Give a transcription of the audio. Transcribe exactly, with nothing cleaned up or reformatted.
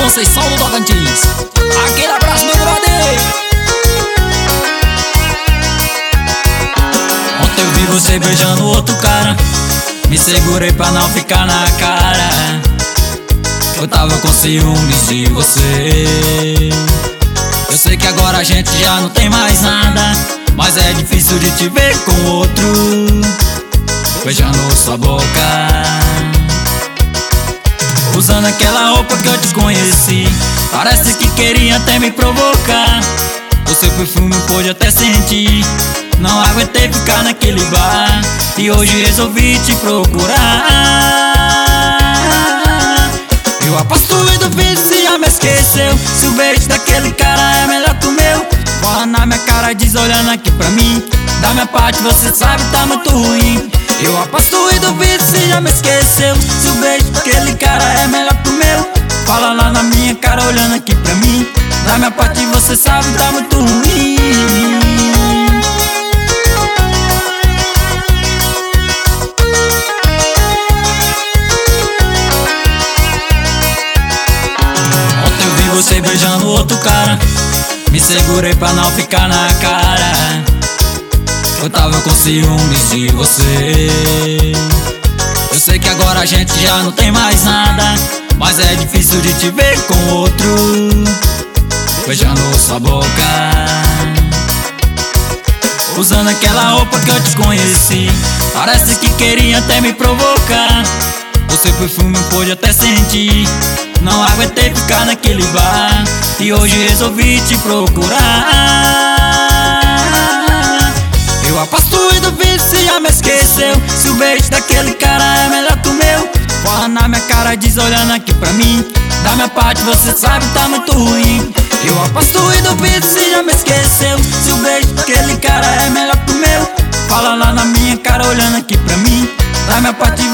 Conceição do Tocantins. Aquele abraço, meu brother. Ontem eu vi você beijando outro cara, me segurei pra não ficar na cara. Eu tava com ciúmes de você. Eu sei que agora a gente já não tem mais nada, mas é difícil de te ver com outro beijando sua boca, usando aquela roupa que eu te conheci. Parece que queria até me provocar. O seu perfume pôde até sentir. Não aguentei ficar naquele bar e hoje resolvi te procurar. Eu aposto e duvido se já me esqueceu, se o beijo daquele cara é melhor que o meu. Fala na minha cara, diz olhando aqui pra mim. Da minha parte você sabe tá muito ruim. Eu aposto e duvido se já me esqueceu, se o beijo daquele cara é melhor que o meu. Fala lá na minha cara olhando aqui pra mim. Da minha parte você sabe tá muito ruim. Ontem eu vi você beijando outro cara, me segurei pra não ficar na cara. Eu tava com ciúmes de você. Eu sei que agora a gente já não tem mais nada, mas é difícil de te ver com outro beijando sua boca, usando aquela roupa que eu te conheci. Parece que queria até me provocar. O seu perfume pôde até sentir. Não aguentei ficar naquele bar e hoje resolvi te procurar. Eu aposto e duvido se já me esqueceu, se o beijo daquele cara é melhor que o meu. Fala na minha cara, diz olhando aqui pra mim. Da minha parte você sabe tá muito ruim. Eu aposto e duvido se já me esqueceu, se o beijo daquele cara é melhor que o meu. Fala lá na minha cara olhando aqui pra mim. Da minha parte